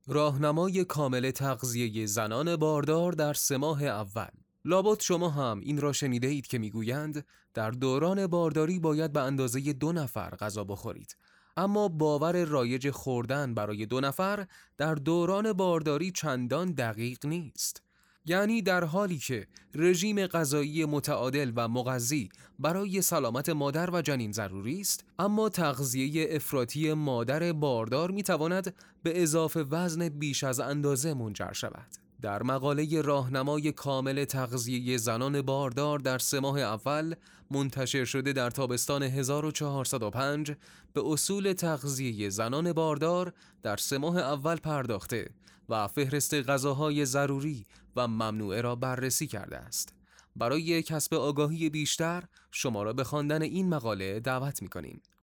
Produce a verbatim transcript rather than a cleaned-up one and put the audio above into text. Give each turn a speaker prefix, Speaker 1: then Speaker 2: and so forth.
Speaker 1: راهنمای کامل تغذیه زنان باردار در سه ماه اول. لابد شما هم این را شنیده اید که میگویند در دوران بارداری باید به اندازه دو نفر غذا بخورید. اما باور رایج خوردن برای دو نفر در دوران بارداری چندان دقیق نیست. یعنی در حالی که رژیم غذایی متعادل و مغذی برای سلامت مادر و جنین ضروری است، اما تغذیه افراطی مادر باردار میتواند به اضافه وزن بیش از اندازه منجر شود. در مقاله راهنمای کامل تغذیه زنان باردار در سه ماه اول منتشر شده در تابستان هزار و چهارصد و پنج به اصول تغذیه زنان باردار در سه ماه اول پرداخته و فهرست غذاهای ضروری و ممنوعه را بررسی کرده است. برای کسب آگاهی بیشتر شما را به خواندن این مقاله دعوت می‌کنیم.